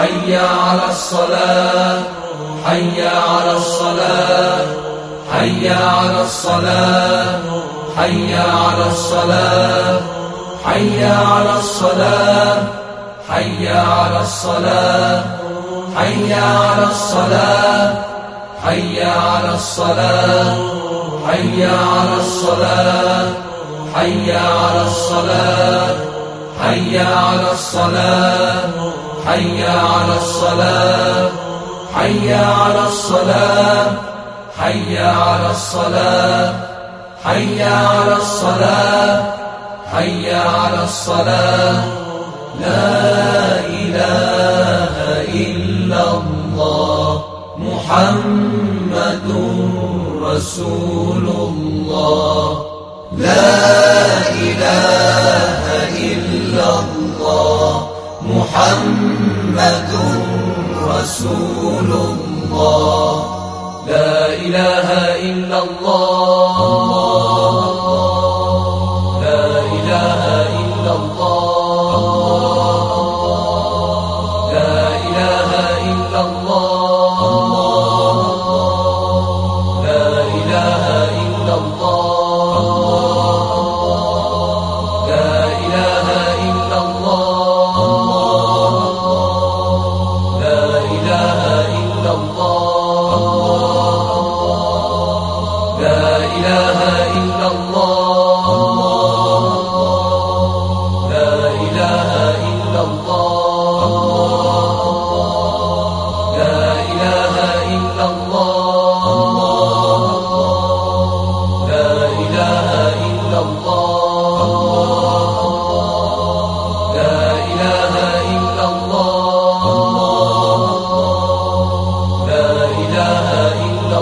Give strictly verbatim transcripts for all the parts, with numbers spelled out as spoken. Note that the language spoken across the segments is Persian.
حي على الصلاة حي على الصلاة حي على الصلاة حي على الصلاة حي على الصلاة حي على الصلاة حي على الصلاة حي على الصلاة حي على الصلاة حي على الصلاة حي على الصلاة حي على الصلاة حي على الصلاة حي على الصلاة حي على الصلاة حي على الصلاة لا إله إلا الله محمد رسول الله لا إله إلا الله محمد رسول الله لا إله إلا الله لا إله إلا الله لا إله إلا الله لا إله إلا الله لا إله إلا الله لا إله إلا الله لا إله إلا الله لا إله إلا الله لا إله إلا الله لا إله إلا الله لا إله إلا الله لا إله إلا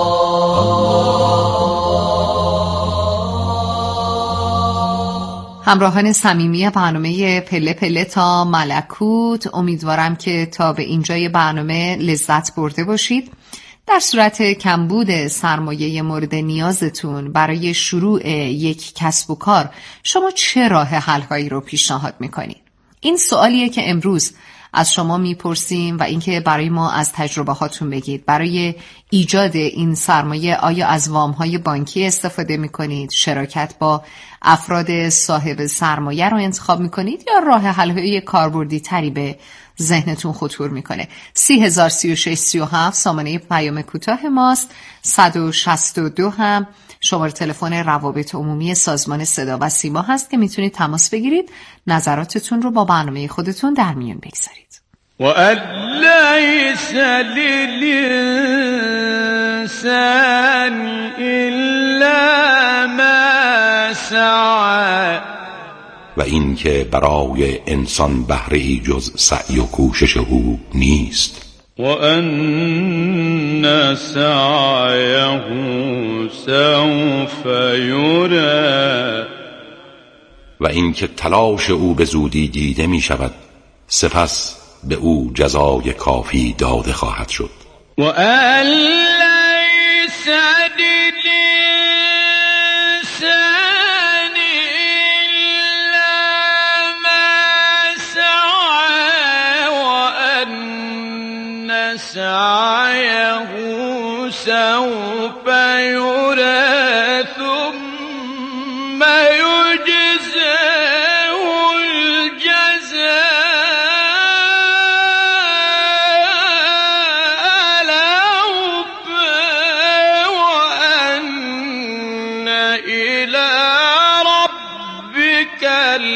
الله. همراهان صمیمی برنامه پله پله تا ملکوت، امیدوارم که تا به اینجای برنامه لذت برده باشید. در صورت کمبود سرمایه مورد نیازتون برای شروع یک کسب و کار، شما چه راه حل‌هایی رو پیشنهاد میکنید؟ این سوالیه که امروز از شما میپرسیم و اینکه برای ما از تجربه هاتون بگید. برای ایجاد این سرمایه آیا از وام‌های بانکی استفاده میکنید؟ شراکت با افراد صاحب سرمایه رو انتخاب میکنید یا راه حل‌های کاربردی تری به ذهنتون خطور میکنه؟ سی هزار سی و شش سی و هفت سامانه پیام کوتاه ماست. صد و شصت و دو هم شماره تلفن روابط عمومی سازمان صدا و سیما هست که میتونید تماس بگیرید، نظراتتون رو با برنامه خودتون در میون بگذارید. و الیس للانسان الا ما سعی، و این که برای انسان بهره‌ای جز سعی و کوشش او نیست. و ان سعیه سوف یری، و این که تلاش او به زودی دیده می شود، سپس به او جزای کافی داده خواهد شد. و ان لیس سعيه سوف يرى ثم يجزاه الجزاء الأوفى وأن إلى ربك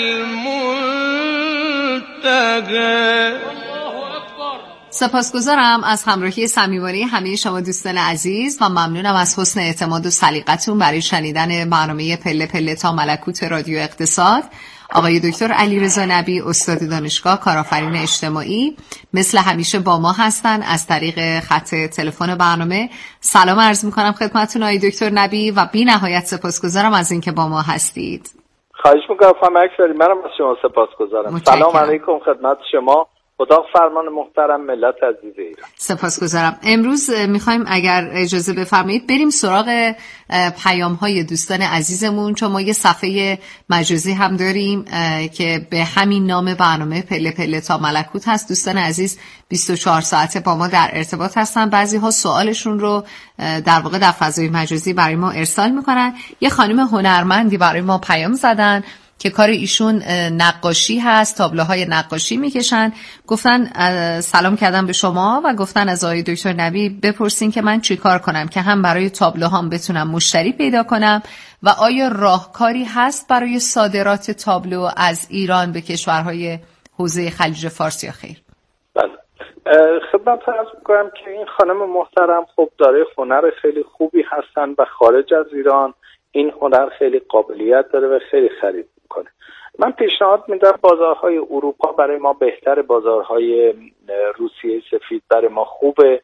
المنتهى. سپاسگزارم از همراهی صمیمانه همه شما دوستان عزیز و ممنونم از حسن اعتماد و سلیقتون برای شنیدن برنامه پله پله تا ملکوت رادیو اقتصاد. آقای دکتر علیرضا نبی، استاد دانشگاه، کارآفرین اجتماعی، مثل همیشه با ما هستن از طریق خط تلفن برنامه. سلام عرض میکنم خدمتتون آقای دکتر نبی و بی نهایت سپاسگزارم از اینکه با ما هستید. خواهش میکنم خانم اکبری، منم از شما سپاسگزارم. سلام علیکم خدمت شما خدا فرمان محترم ملت عزیز ایران. سپاسگزارم. امروز میخوایم اگر اجازه بفرمایید بریم سراغ پیام‌های دوستان عزیزمون، چون ما یه صفحه مجازی هم داریم که به همین نام برنامه پله پله تا ملکوت هست. دوستان عزیز بیست و چهار ساعته با ما در ارتباط هستن. بعضی ها سوالشون رو در واقع در فضای مجازی برای ما ارسال میکنن. یه خانم هنرمندی برای ما پیام زدن که کار ایشون نقاشی هست، تابلوهای نقاشی میکشن. گفتن سلام کردم به شما و گفتن از آقای دکتر نبی بپرسین که من چی کار کنم که هم برای تابلوهام بتونم مشتری پیدا کنم و آیا راهکاری هست برای صادرات تابلو از ایران به کشورهای حوزه خلیج فارس یا خیر؟ بله، خدمت عرض می‌کنم که این خانم محترم خب داره هنر خیلی خوبی هستن و خارج از ایران این هنر خیلی قابلیت داره و خیلی خرید میکنه. من پیشنهاد میدم بازارهای اروپا برای ما بهتر، بازارهای روسیه سفید برای ما خوبه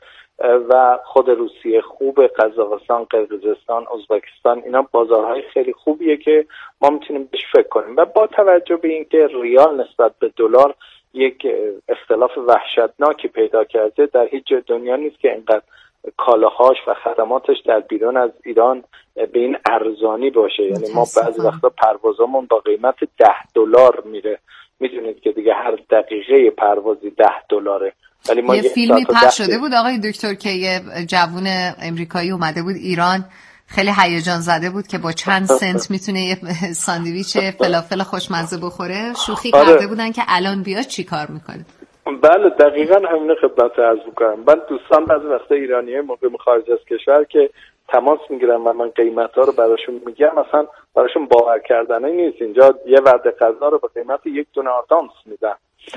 و خود روسیه خوبه، قزاقستان، قرقیزستان، ازبکستان، اینا بازارهای خیلی خوبیه که ما میتونیم بهش فکر کنیم. و با توجه به اینکه ریال نسبت به دلار یک اختلاف وحشتناکی پیدا کرده، در هیچ جای دنیا نیست که اینقدر کالاهاش و خدماتش در بیرون از ایران به این ارزانی باشه. یعنی ما بعضی وقتا پروازامون با قیمت ده دلار میره. میدونید که دیگه هر دقیقه پروازی ده دلاره. ولی ما یه فیلمی پخش شده بود آقای دکتر که یه جوون امریکایی اومده بود ایران، خیلی هیجان زده بود که با چند سنت میتونه یه ساندویچ فلافل خوشمزه بخوره. شوخی آره. کرده بودن که الان بیاد چی کار میکنه. بله دقیقاً همین خدمت عرض می‌کنم. من دوستان بعضی وقتا ایرانیای مقیم خارج از کشور که تماس میگیرن و من قیمت‌ها رو براشون میگم، مثلا براشون باور کردنی نیست. اینجا یه وعده غذا رو به قیمت یک دونه آدامس میدن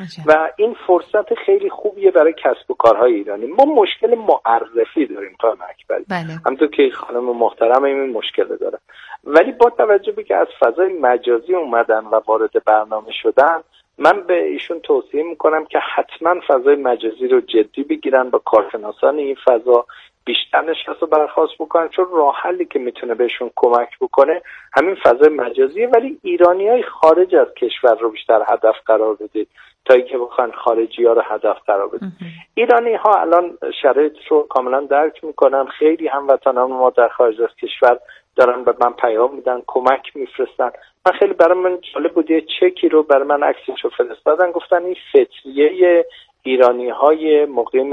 و این فرصت خیلی خوبیه برای کسب و کارهای ایرانی. ما مشکل معرفی داریم خانم اکبری، همونطور که خانم محترم این مشکل داره، ولی با توجه به که از فضای مجازی اومدن و وارد برنامه شدن، من به ایشون توصیه میکنم که حتما فضای مجازی رو جدی بگیرن، با کارشناسان این فضا بیشتر نشست و برخواست بکنن، چون راه حلی که میتونه بهشون کمک بکنه همین فضای مجازیه. ولی ایرانیای خارج از کشور رو بیشتر هدف قرار بدید تا اینکه بخوان خارجی ها رو هدف قرار بدید. ایرانی ها الان شرایط رو کاملا درک میکنن. خیلی هموطنان ما در خارج از کشور دارن به من پیام میدن، کمک میفرستن. من خیلی برای من جالب بود، یه چکی رو برای من عکسش رو فرستادن، گفتن این فطریه ایرانی های مقیم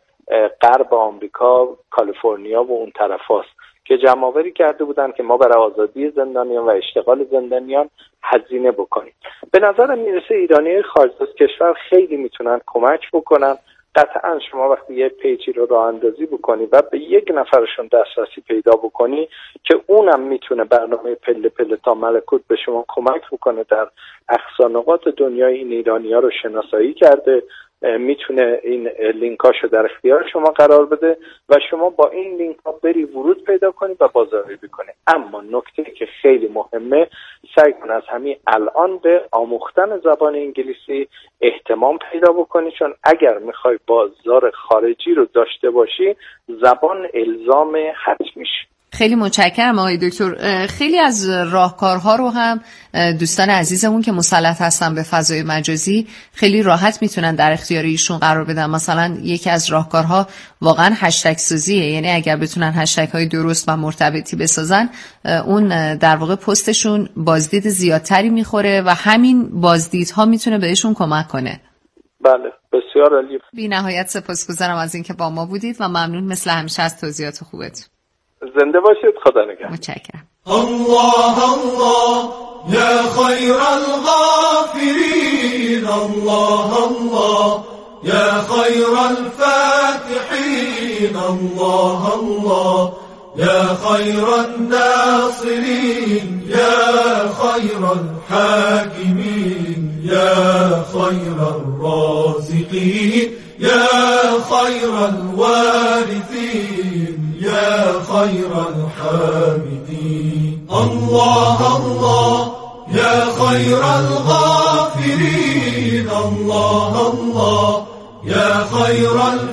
غرب آمریکا، کالیفرنیا و اون طرف هاست که جمع‌آوری کرده بودن که ما برای آزادی زندانیان و اشتغال زندانیان هزینه بکنیم. به نظر میرسه ایرانی خارج از کشور خیلی میتونن کمک بکنن. قطعا شما وقتی یه پیجی رو راه اندازی بکنی و به یک نفرشون دسترسی پیدا بکنی که اونم میتونه برنامه پله پله تا ملکوت به شما کمک بکنه در اقصا نقاط دنیای این ایرانی‌ها رو شناسایی کرده، میتونه این لینکاشو در اختیار شما قرار بده و شما با این لینک ها بری ورود پیدا کنی و بازاریابی کنی. اما نکته که خیلی مهمه، سعی کن از همین الان به آموختن زبان انگلیسی اهتمام پیدا بکنی، چون اگر میخوای بازار خارجی رو داشته باشی زبان الزام حتمیشه. خیلی متشکرم آقای دکتر. خیلی از راهکارها رو هم دوستان عزیزمون که مسلط هستن به فضای مجازی خیلی راحت میتونن در اختیار ایشون قرار بدن. مثلا یکی از راهکارها واقعا هشتگ سازیه، یعنی اگر بتونن هشتگ های درست و مرتبطی بسازن، اون در واقع پستشون بازدید زیادتری میخوره و همین بازدیدها میتونه بهشون کمک کنه. بله بسیار عالی. بی نهایت سپاسگزارم از اینکه با ما بودید و ممنون مثل همیشه از توضیحات خوبتون. زنده باشید. خدا نگهدار. متشکرم. الله الله یا خیر الغافرین، الله الله یا خیر الفاتحین، الله الله یا خیر الناصرین، یا خیر الحاکمین، یا خیر الرازقین، یا خیر الوارثین، یا خیر الحامدین. الله الله یا خیر الغافرین، الله الله یا خیر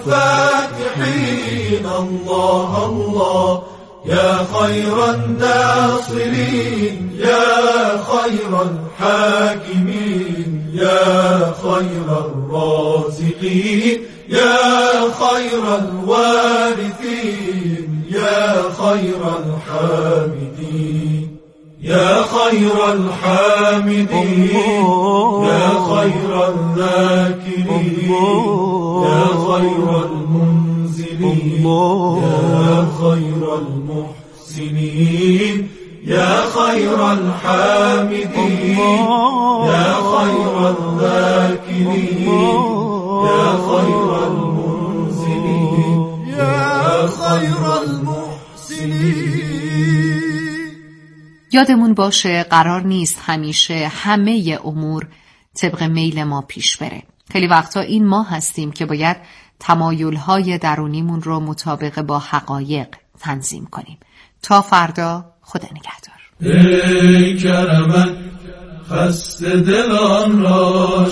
الفاتحین، الله الله یا خیر الناصرین، یا خیر الحاکمین، يا خير الرازقين يا خير الوارثين يا خير الحامدين يا خير الحامدين يا خير الذاكرين يا خير المنزلين يا خير المحسنين يا خير الحامدين يا خير الذاكرين يا خير المنزلين يا خير المحسنين. یادمون باشه قرار نیست همیشه همه امور طبق میل ما پیش بره. خیلی وقتا این ما هستیم که باید تمایل‌های درونیمون رو مطابق با حقایق تنظیم کنیم. تا فردا، خدا نگهدار. ای کرمت خسته دلان را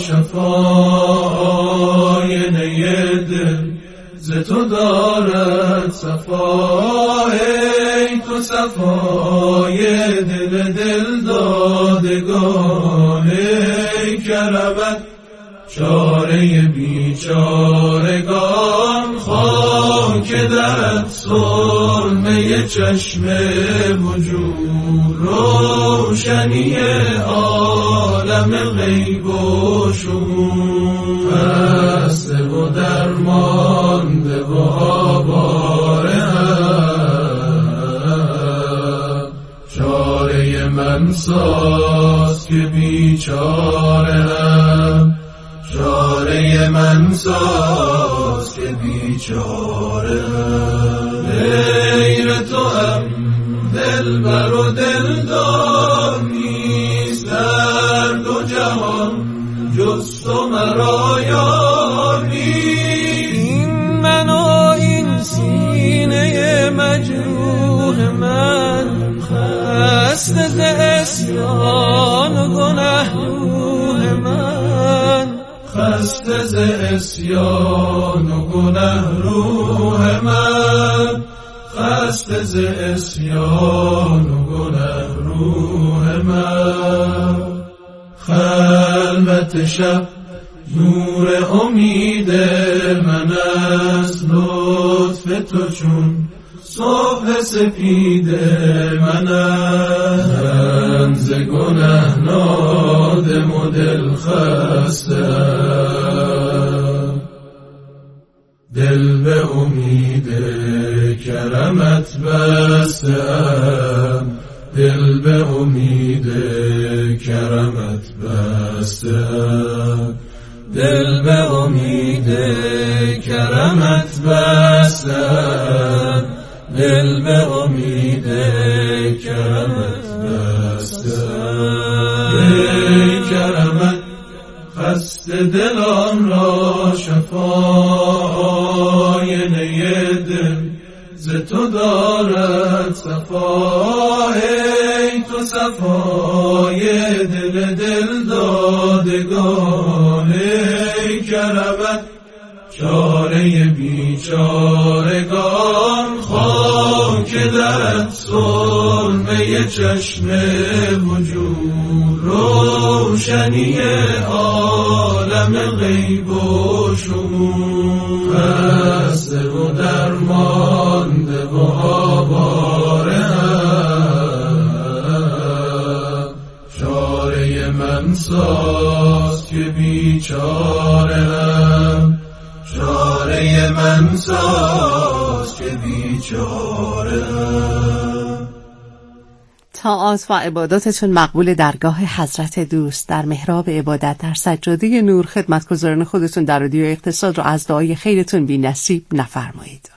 شفای دل ز تو دارد صفا. ای تو صفای دل دل دادگان. ای کرمت چاره بیچارگان. خاک درت سرمه چشم وجود. روشنی عالم غیب و شهود. خسته و درمانده و آواره هم. چاره من ساز که بیچاره هم. چاره من ساز که بیچاره غیر تو هم دل بر و دلدار نیست. در دو جهان جز تو مرا یار نیست. این من و این سینه مجروح من خسته ز عصیان و گنه روح من. خسته ز عصیان و گنه روح من. خسته ز عصیان و گنه روح من. خلوت شب نور امید من است. لطف تو چون صبح سپید من است. من ز گنه نادم و دل خستم. دل به امید کرمت بستم. دل به امید کرمت بستم. دل به امید کرمت بستم. دل به امید کرمت بستم. ای کرمت خسته دلان را شفای دل ز تو دارد صفا. ای تو صفای دل دل دادگان. ای کرمت چاره بیچارگان. خاک درت سرمه چشم وجود. روشنی عالم غیب و شهود. خسته و درمانده و آواره هم. چاره من ساز که بیچاره هم. چاره من ساز که بیچاره هم. طاعات و عباداتتون مقبول درگاه حضرت دوست در محراب عبادت در سجاده نور. خدمتگزاران خودتون در رادیو اقتصاد رو از دعای خیرتون بی نصیب نفرمایید.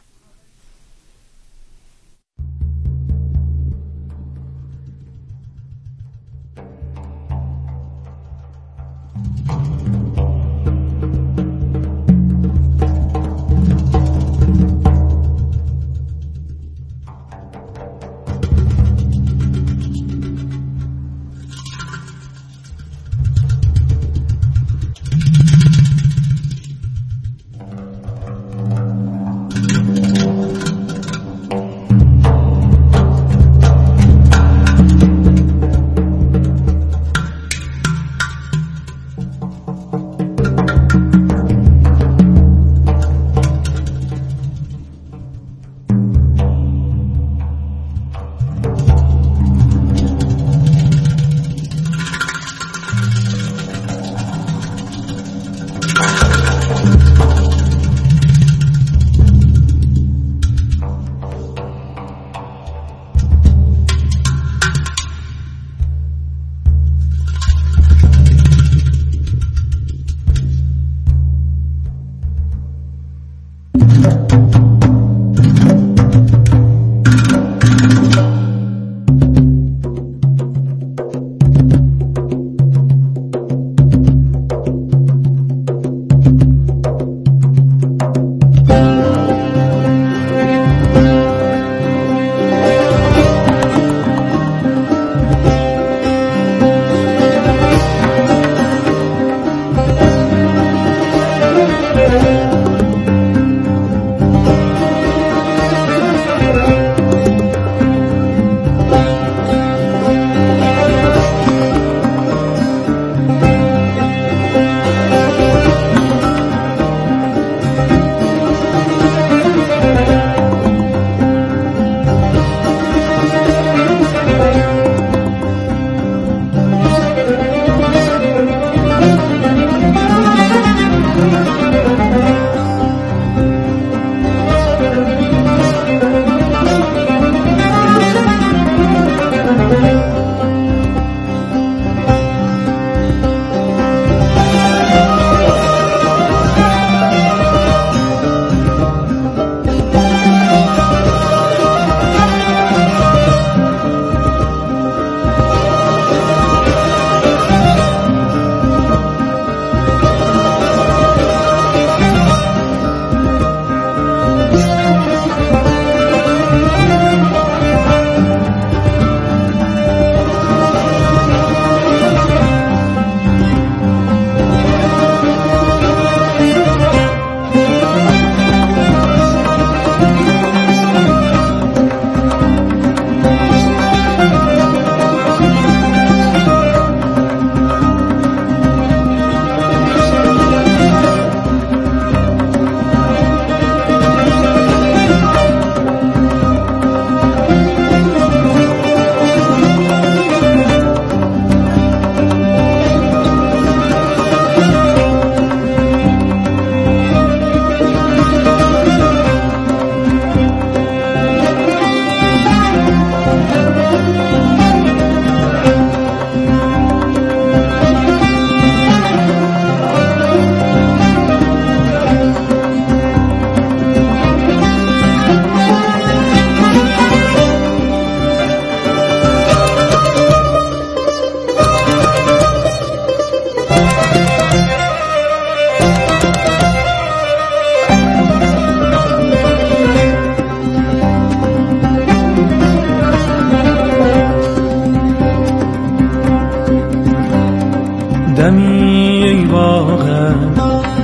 بردم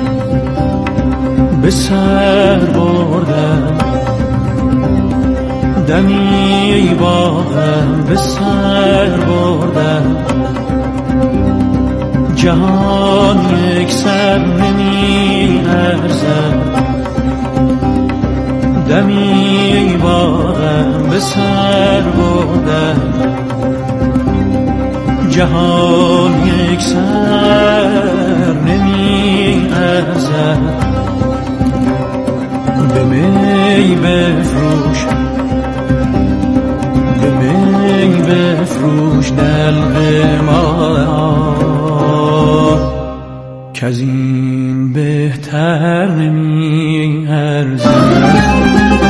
به سر بردم دمی با هم به سر بردم جهان یک سر نمی ارزد دمی با هم به سر بردم جهان یک سر نمی ارزد به می بفروش به می بفروش دلق ما که از این بهتر نمی ارزد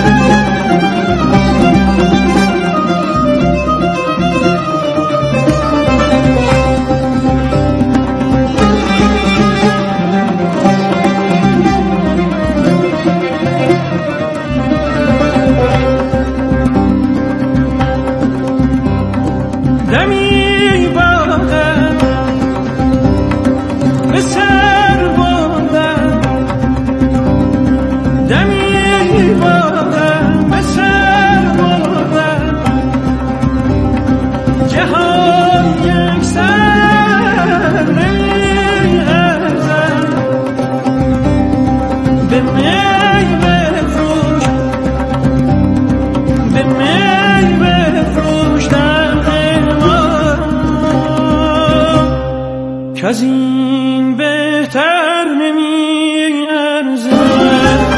از این بهتر نمی ارزد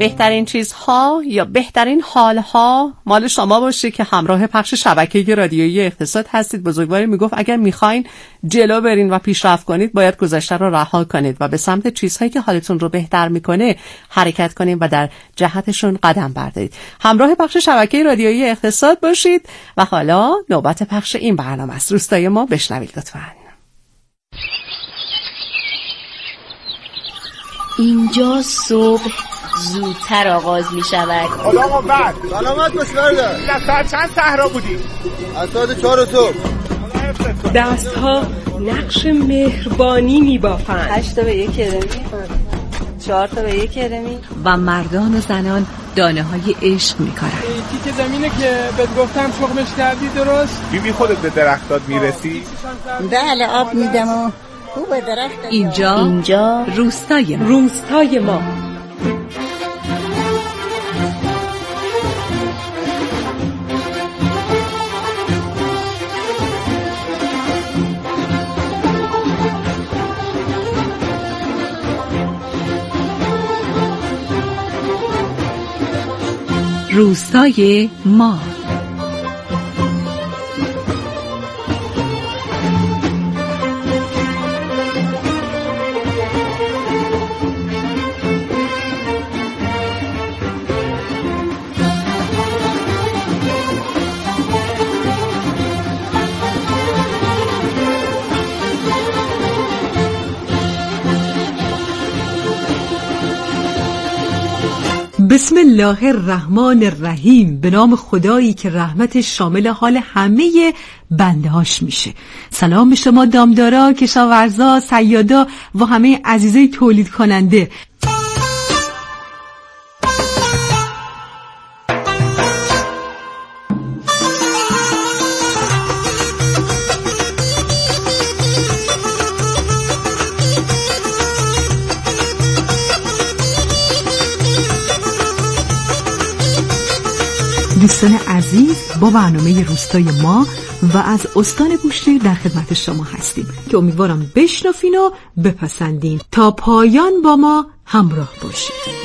بهترین چیزها یا بهترین حالها مال شما باشه که همراه پخش شبکه رادیویی اقتصاد هستید. بزرگواری میگفت اگر میخواین جلو برین و پیشرفت کنید باید گذشته رو رها کنید و به سمت چیزهایی که حالتون رو بهتر میکنه حرکت کنید و در جهتشون قدم بردارید. همراه پخش شبکه رادیویی اقتصاد باشید و حالا نوبت پخش این برنامه است. روستای ما بشنوید لطفاً. اینجا صبح زودتر آغاز می شود. خدا قوت. سلامت باش برده. از ساعت چند صحرا بودی؟ از ساعت چهار صبح. دستها نقش مهربانی می بافند. هشت تا به یک کرمی، چهار تا به یک کرمی و مردان و زنان دانه های عشق می کارن. تیک زمینه که بهت گفتم شغلش کردی درست؟ بیبی خودت به درختات میرسی؟ بله آب میدم و خوب درخت. اینجا اینجا روستای ما. روستای ما. روستای ما. بسم الله الرحمن الرحیم. به نام خدایی که رحمتش شامل حال همه بنده هاش میشه. سلام به شما دامدارا، کشاورزا، صیادا و همه عزیزای تولید کننده. دوستان عزیز، با برنامه روستای ما و از استان بوشهر در خدمت شما هستیم که امیدوارم بشنفین و بپسندین. تا پایان با ما همراه باشید.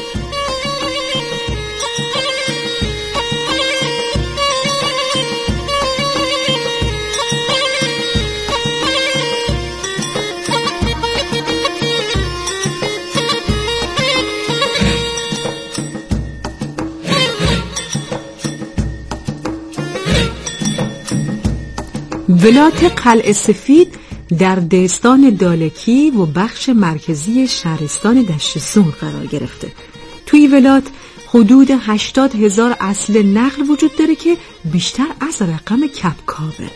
ولات قلعه سفید در دهستان دالکی و بخش مرکزی شهرستان دشت سون قرار گرفته. توی ولات حدود هشتاد هزار اصل نخل وجود داره که بیشتر از رقم کپکاوه.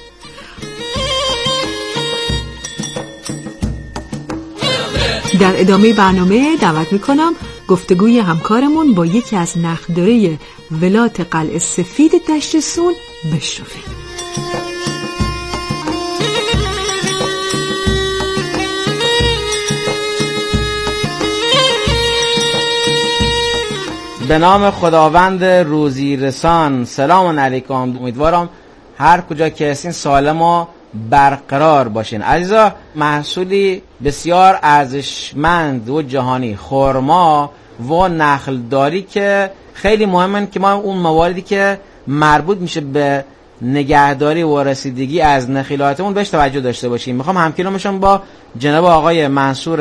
در ادامه برنامه دعوت میکنم گفتگوی همکارمون با یکی از نخلداره ولات قلعه سفید دشت سون بشنوید. به نام خداوند روزی رسان. سلام علیکم. امیدوارم هر کجا که هستین سالم و برقرار باشین. عزیزا، محصولی بسیار ارزشمند و جهانی خرما و نخلداری که خیلی مهمه که ما اون مواردی که مربوط میشه به نگهداری و رسیدگی از نخیلاتمون بهش توجه داشته باشیم. میخوام همکلامشون با جناب آقای منصور